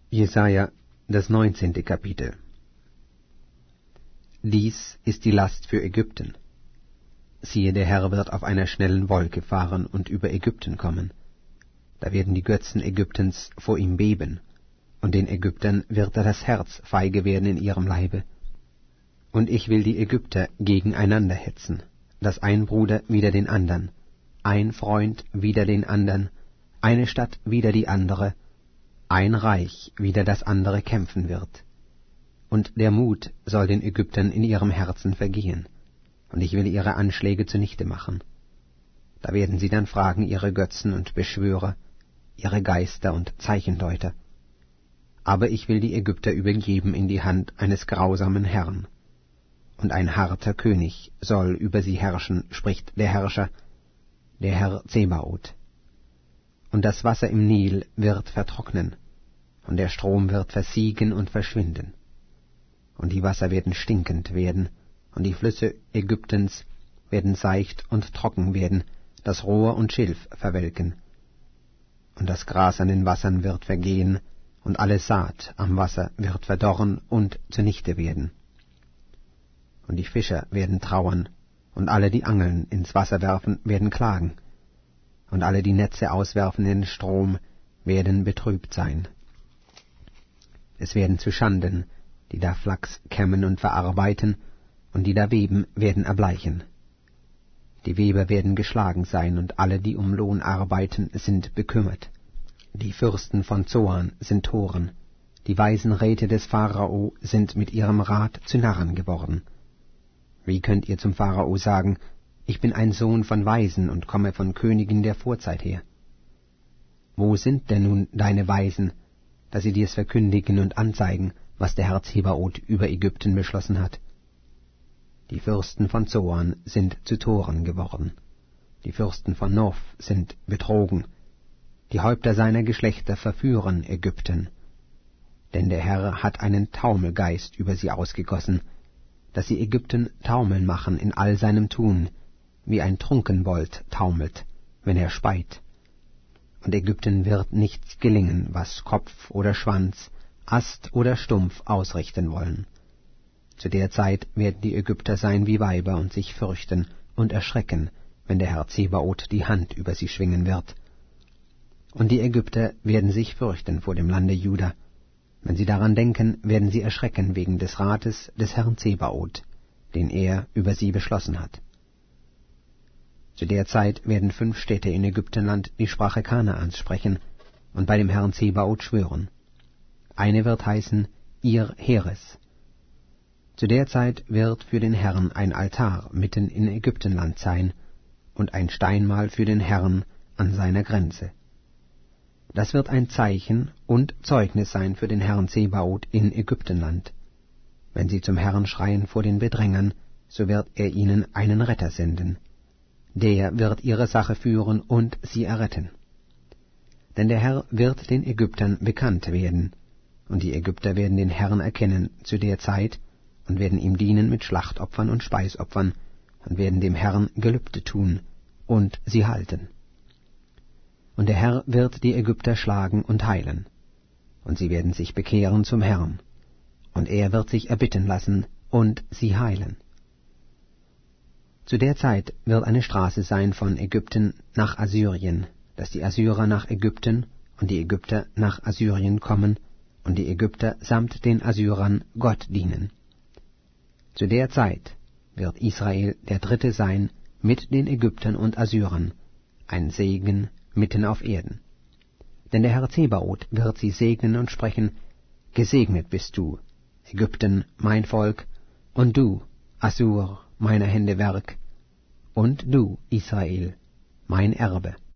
Jesaja, das 19. Kapitel. Dies ist die Last für Ägypten. Siehe, der Herr wird auf einer schnellen Wolke fahren und über Ägypten kommen. Da werden die Götzen Ägyptens vor ihm beben, und den Ägyptern wird da das Herz feige werden in ihrem Leibe. Und ich will die Ägypter gegeneinander hetzen, dass ein Bruder wider den andern, ein Freund wider den andern, eine Stadt wider die andere, ein Reich wider das andere kämpfen wird. Und der Mut soll den Ägyptern in ihrem Herzen vergehen, und ich will ihre Anschläge zunichte machen. Da werden sie dann fragen ihre Götzen und Beschwörer, ihre Geister und Zeichendeuter. Aber ich will die Ägypter übergeben in die Hand eines grausamen Herrn. Und ein harter König soll über sie herrschen, spricht der Herrscher, der Herr Zebaoth. Und das Wasser im Nil wird vertrocknen, und der Strom wird versiegen und verschwinden. Und die Wasser werden stinkend werden, und die Flüsse Ägyptens werden seicht und trocken werden, das Rohr und Schilf verwelken. Und das Gras an den Wassern wird vergehen, und alle Saat am Wasser wird verdorren und zunichte werden. Und die Fischer werden trauern, und alle, die Angeln ins Wasser werfen, werden klagen, und alle, die Netze auswerfen in den Strom, werden betrübt sein. Es werden zuschanden, die da Flachs kämmen und verarbeiten, und die da weben, werden erbleichen. Die Weber werden geschlagen sein, und alle, die um Lohn arbeiten, sind bekümmert. Die Fürsten von Zoan sind Toren, die weisen Räte des Pharao sind mit ihrem Rat zu Narren geworden. Wie könnt ihr zum Pharao sagen, ich bin ein Sohn von Weisen und komme von Königen der Vorzeit her? Wo sind denn nun deine Weisen, dass sie dir's verkündigen und anzeigen, was der Herr Zebaoth über Ägypten beschlossen hat? Die Fürsten von Zoan sind zu Toren geworden, die Fürsten von Noph sind betrogen, die Häupter seiner Geschlechter verführen Ägypten. Denn der Herr hat einen Taumelgeist über sie ausgegossen, dass sie Ägypten taumeln machen in all seinem Tun, wie ein Trunkenbold taumelt, wenn er speit. Und Ägypten wird nichts gelingen, was Kopf oder Schwanz, Ast oder Stumpf ausrichten wollen. Zu der Zeit werden die Ägypter sein wie Weiber und sich fürchten und erschrecken, wenn der Herr Zebaoth die Hand über sie schwingen wird. Und die Ägypter werden sich fürchten vor dem Lande Juda. Wenn sie daran denken, werden sie erschrecken wegen des Rates des Herrn Zebaoth, den er über sie beschlossen hat. Zu der Zeit werden 5 Städte in Ägyptenland die Sprache Kanaans sprechen und bei dem Herrn Zebaoth schwören. Eine wird heißen Ir Heres. Zu der Zeit wird für den Herrn ein Altar mitten in Ägyptenland sein und ein Steinmal für den Herrn an seiner Grenze. Das wird ein Zeichen und Zeugnis sein für den Herrn Zebaoth in Ägyptenland. Wenn sie zum Herrn schreien vor den Bedrängern, so wird er ihnen einen Retter senden. Der wird ihre Sache führen und sie erretten. Denn der Herr wird den Ägyptern bekannt werden, und die Ägypter werden den Herrn erkennen zu der Zeit und werden ihm dienen mit Schlachtopfern und Speisopfern und werden dem Herrn Gelübde tun und sie halten. Und der Herr wird die Ägypter schlagen und heilen, und sie werden sich bekehren zum Herrn, und er wird sich erbitten lassen und sie heilen. Zu der Zeit wird eine Straße sein von Ägypten nach Assyrien, dass die Assyrer nach Ägypten und die Ägypter nach Assyrien kommen und die Ägypter samt den Assyrern Gott dienen. Zu der Zeit wird Israel der Dritte sein mit den Ägyptern und Assyrern, ein Segen mitten auf Erden. Denn der Herr Zebaoth wird sie segnen und sprechen, gesegnet bist du, Ägypten, mein Volk, und du, Assur, meiner Hände Werk, und du, Israel, mein Erbe.